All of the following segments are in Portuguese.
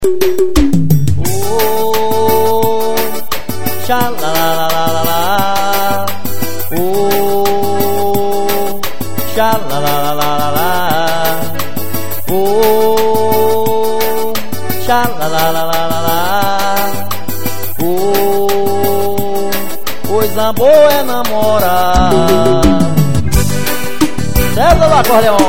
Oh, sha la la la la la la. Oh, sha la la la la la la. Oh, sha la la la la la la. Oh, coisa boa é namorar. César do acordeão.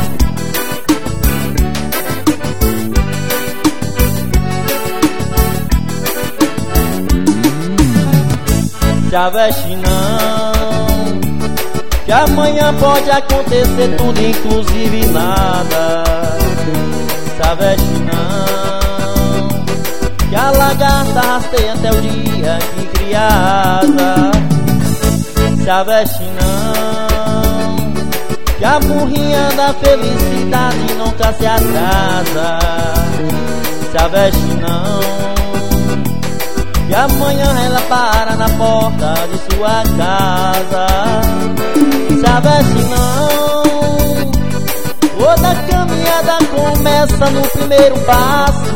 Se aveste não, que amanhã pode acontecer tudo, inclusive nada. Se aveste não, que a lagarta rasteia até o dia que cria asa. Se aveste não, que a burrinha da felicidade nunca se atrasa. Se aveste não, e amanhã ela para na porta de sua casa. Se aveste não, toda caminhada começa no primeiro passo.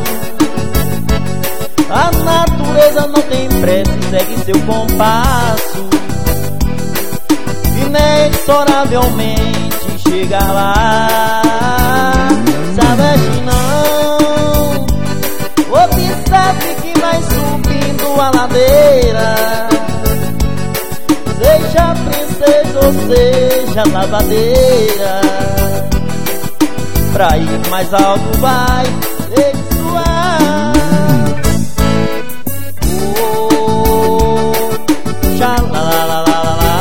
A natureza não tem pressa, segue seu compasso. Inexoravelmente chega lá. Se aveste não, observe que vai subindo a ladeira. Seja princesa ou seja lavadeira, pra ir mais alto vai ter que suar. Oh, sha la la la la la la.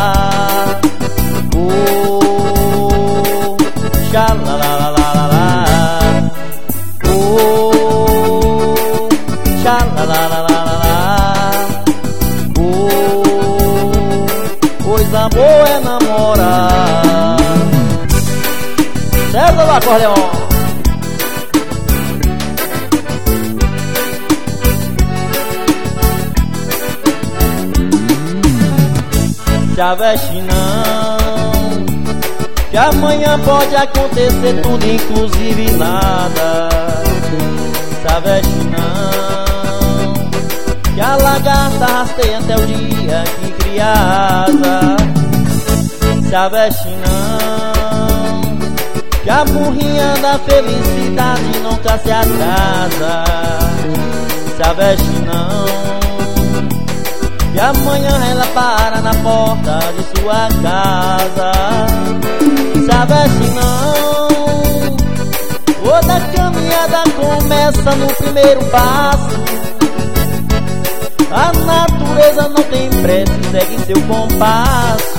Oh, sha la la la la la la. Oh, sha la la la la la la. Oh, coisa boa é namorar. César do acordeão. Se aveste não, que amanhã pode acontecer tudo, inclusive nada. Se aveste não, que a lagarta rasteia até o dia que cria asa. Se aveste não, que a burrinha da felicidade nunca se atrasa. Se aveste não, que amanhã ela para na porta de sua casa. Se aveste não, toda caminhada começa no primeiro passo. A natureza não tem pressa, segue seu compasso.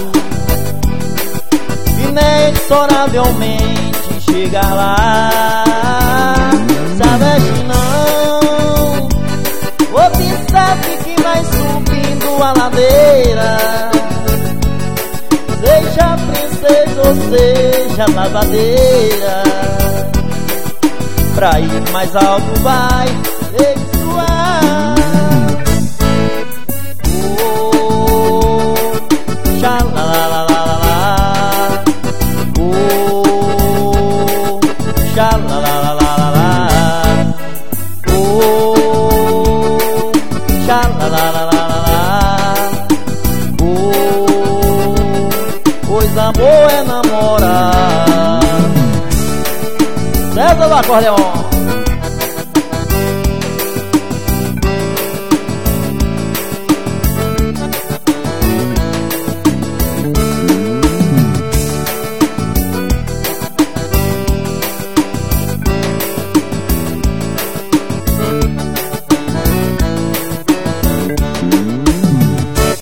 Inexoravelmente chega lá. Se aveste não, observe que vai subindo a ladeira. Seja princesa ou seja lavadeira, pra ir mais alto vai ter que suar. Oh, sha la la la la la la. Oh, sha la la la la la la. Oh, sha la la la la la la. Oh, coisa boa é namorar. César do acordeão.